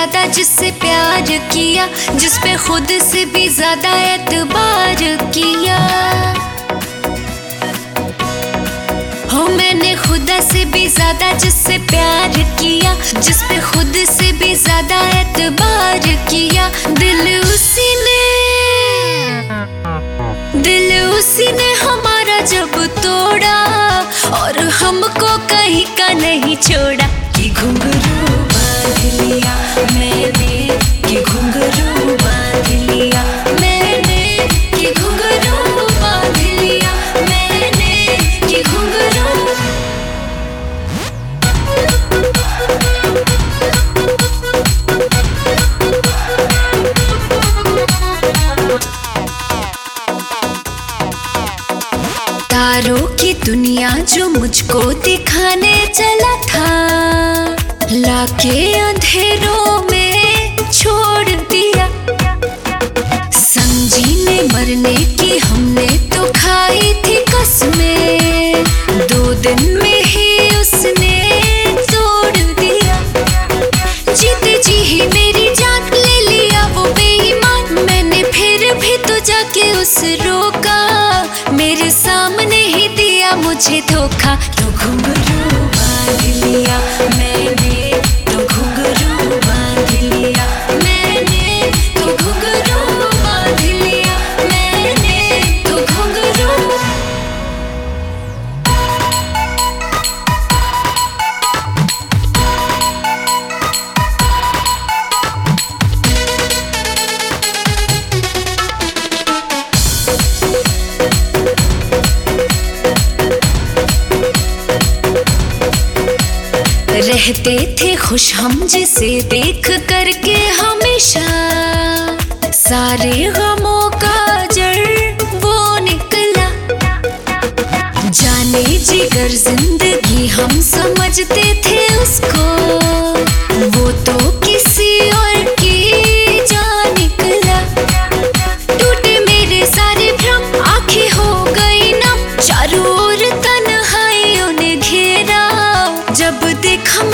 ज्यादा जिससे प्यार किया, जिस पे खुद से भी ज्यादा एतबार किया। हो मैंने खुदा से भी ज्यादा जिससे प्यार किया, जिस पे खुद से भी ज्यादा एतबार किया। दिल उसी ने हमारा जब तोड़ा, और हमको कहीं का नहीं छोड़ा। कि घुंघरू बांध लिया मैंने, कि घुंघरू बांध लिया मैंने, कि घुंघरू बांध लिया मैंने, कि घुंघरू। तारों की दुनिया जो मुझको दिखाने चला था, लाके अंधेरों में छोड़ दिया। समझी ने मरने की हमने तो खाई थी कसमें, 2 दिन में ही उसने तोड़ दिया। जीते जी ही मेरी जान ले लिया वो बेईमान, मैंने फिर भी तो जाके उस रोका, मेरे सामने ही दिया मुझे धोखा। तो घुंघरू बांध लिया मैंने, तो घुंघरू बांध लिया मैंने, तो घुंघरू बांध लिया मैंने, तो घुंघरू। रहते थे खुश हम जिसे देख करके हमेशा, सारे गमों का जड़ वो निकला। जाने जिगर जिंदगी हम समझते थे उसको, वो तो किसी और की जान निकला। टूटे मेरे सारे भ्रम, आंखें हो गई नम, चारों ओर तन्हाइयों ने घेरा। जब देखा